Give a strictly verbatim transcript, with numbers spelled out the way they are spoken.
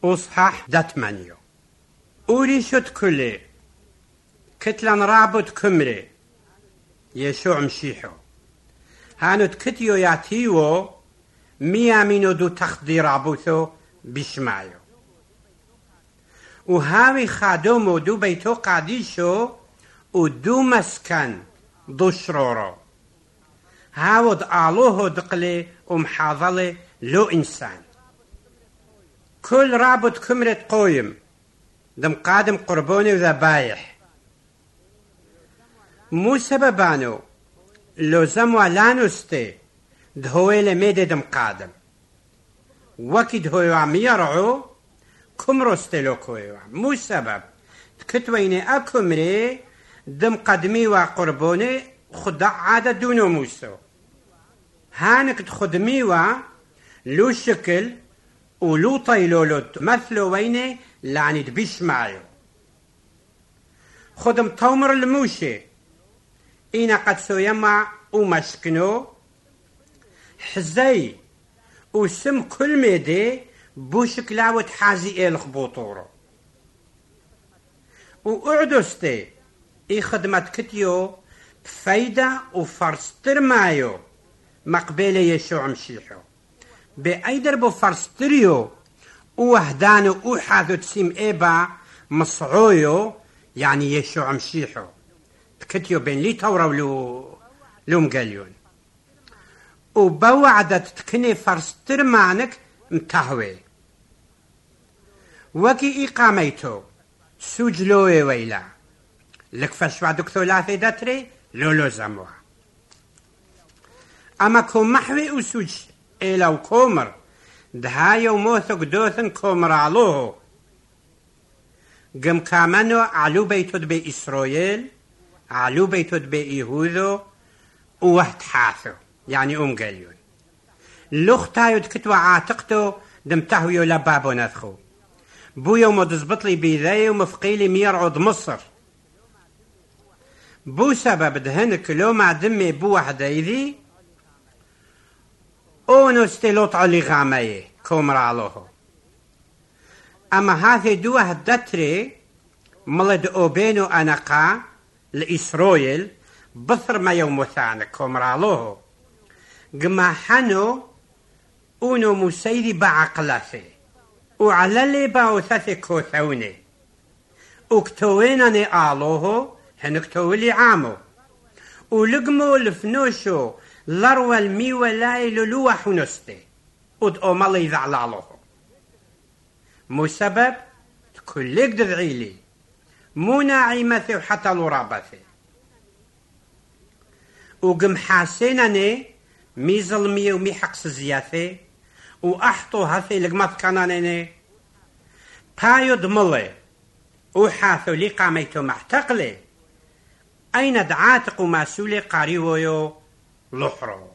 أصحاح داتمانيو. أوريشت كله كتلان رابط كمري يشوع مشيحو هانت كتيو ياتيو ميامينو دو تخدي رابوثو بشمايو وهاوي خادومو دو بيتو قاديشو ودو مسكن دو شرورو هاود آلوهو دقلي ومحاضلي لو إنسان كل رابط كمرت قويم دم قادم قربوني وذبايح مو سببانو لو زمو لانوستي دهوي لميدي دم قادم وكي دهوي عم يرعو كمروستي لو كويو مو سبب تكتويني أكمري دم قدمي وقربوني خدع عادة دونو موسو هانك تخدمي لو شكل ولو طيلولو مثلو ويني لعني دبيش معيو خدم تومر الموشي إينا قد سويما ومشكنو حزي وسم كل ميدي بوشكلاوة حازي إيه الخبوطورو وقعدوستي إي خدمة كتيو بفايدة وفرستر مايو مقبلة يشوع مشيحو بأيدر بفرستريو ووهدانو وحاذو تسيم إيبا مصعويو يعني يشوع مشيحو تكتيو بين لي تورا ولو لو مقاليون وبوعدة تكني فرستر معنك متهوي وكي إقاميتو سوجلوي ويلا لك فشوع دكتولاثي داتري لولو زموها أما كوم محوي وسوج إلا وكومر دهايو موثق دوثن كومر علوه قم كامنو علو بيتود بي إسرائيل علو بيتود بي إيهوذو ووحد حاثو يعني أم قليون لوختايو دكتوا عاتقتو دم تهويو لبابو نذخو بويو مدزبطلي بيذاي ومفقيلي ميرعود مصر بو سبب دهنك لو مع دمي بو وحدة إذي أونو ستيلوط علي غامي كومر علوه أما هذه دوه الدتري ملد أوبينو أنقا لإسرائيل بثر ما يوم ثانك كومر علوه قما حنو أونو مسيدي بعقلثي وعلى اللي باوثثي كوثوني وكتوينني آلوه هنكتولي عامو ولقمو الفنوشو لروى الميوة لاي للوح ونستي ودقو مالي ذعلالوه مو سبب تكلك دذعيلي مو ناعمتي وحتى لرابتي وقم حاسينني مي ظلمي ومي حقس زياثي وأحطو هثي لقمت كانانيني بايو دملي وحاثو لي قاميتو محتقلي أين دعاتق وماسولي قاريويو لحرو